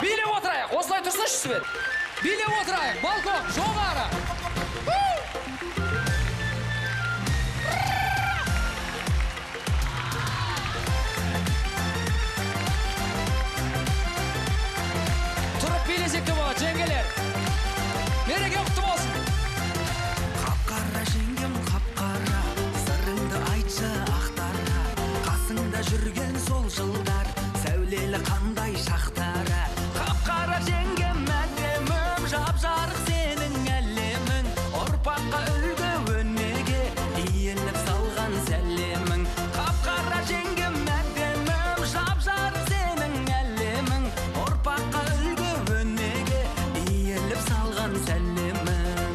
Билеп отырайық, осылай тұрсыншы Свет. Билеп отырайық, балкон, жоғары. Тұрып билесекті болады, жеңгелер. Мереке құтты болсын. Қап-қара жеңгем, қап-қара, сырыңды айтшы ақтара. Қасыңда жүрген сол жылдар, сәулелі қандай шақтары. Қап-қара жеңгем, әдемім, жап-жарық сенің әлемің. Ұрпаққа үлгі өнеге, иіліп салған сәлемің. Қап-қара жеңгем, әдемім, жап-жарық сенің әлемің. Ұрпаққа үлгі өнеге, иіліп салған сәлемің.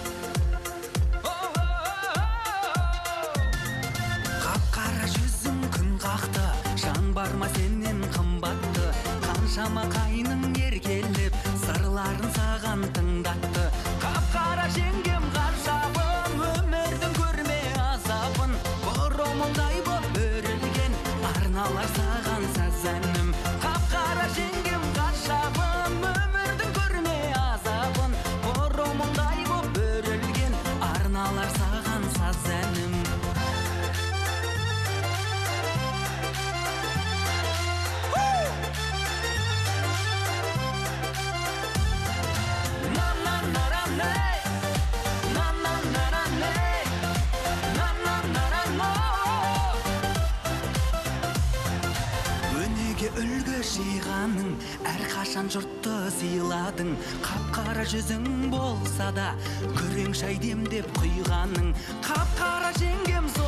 Қап-қара жүзің күн қақты, жан бар ма сенен қымбатты. Қаншама қайның еркелеп, сырларын саған тыңдатты. Қап-қара жеңгем ғажабым, өмірдің көрме азабын. Бұрымыңдай боп өрілген, арналар саған саз әнім. Қап-қара жеңгем ғажабым, өмірдің көрме азабын. Бұрымыңдай боп өрілген, арналар саған саз әнім. Өнеге үлгі жиғаның, әрқашан жұртты сыйладың. Қап-қара жүзің болса да, күрең шай демдеп құйғаның. Қап-қара жеңгем